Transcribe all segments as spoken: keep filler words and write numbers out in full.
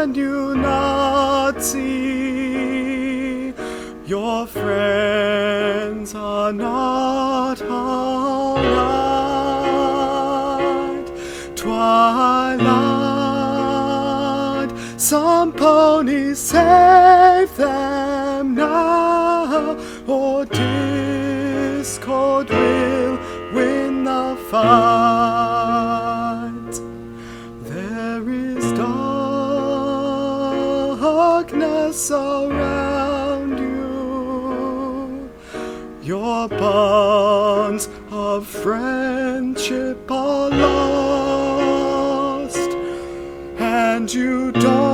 can you not see? Your friends are not alright. Twilight, some ponies save them now, or Discord will win the fight. There is darkness around you. Your bonds of friendship are lost, and you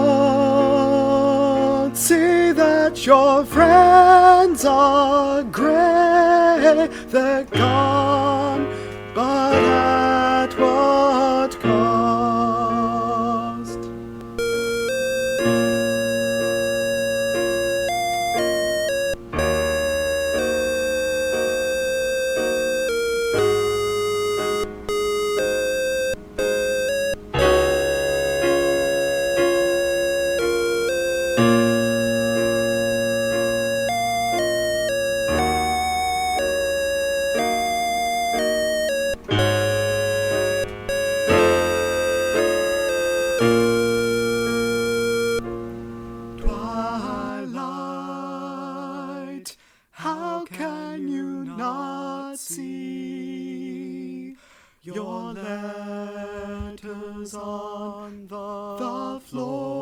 don't see that your friends are grey. They're gone, but at what cost? Twilight, how can you not see? Your letters on the floor.